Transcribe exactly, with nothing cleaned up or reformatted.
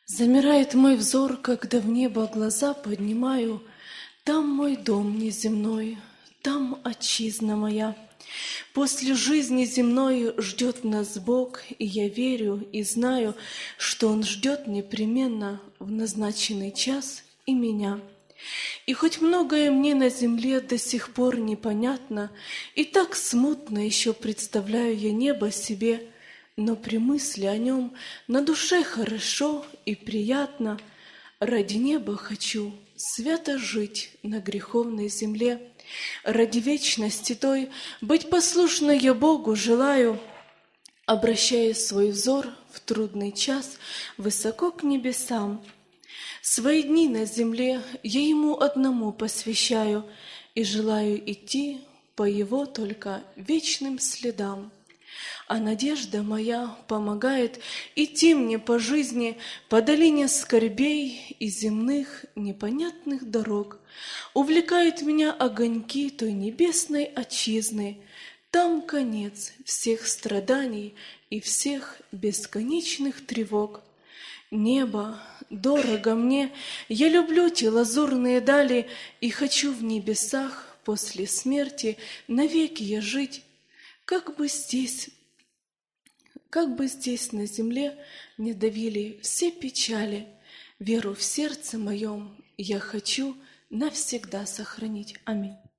Замирает мой взор, когда в небо глаза поднимаю. Там мой дом неземной, там отчизна моя. После жизни земной ждет нас Бог, и я верю и знаю, что Он ждет непременно в назначенный час и меня. И хоть многое мне на земле до сих пор непонятно, и так смутно еще представляю я небо себе, но при мысли о нем на душе хорошо и приятно. Ради неба хочу свято жить на греховной земле. Ради вечности той быть послушной я Богу желаю, обращая свой взор в трудный час высоко к небесам. Свои дни на земле я Ему одному посвящаю и желаю идти по Его только вечным следам. А надежда моя помогает идти мне по жизни по долине скорбей и земных непонятных дорог. Увлекают меня огоньки той небесной отчизны. Там конец всех страданий и всех бесконечных тревог. Небо дорого мне, я люблю те лазурные дали и хочу в небесах после смерти навеки я жить. Как бы здесь, как бы здесь на земле не давили все печали, веру в сердце моем я хочу навсегда сохранить. Аминь.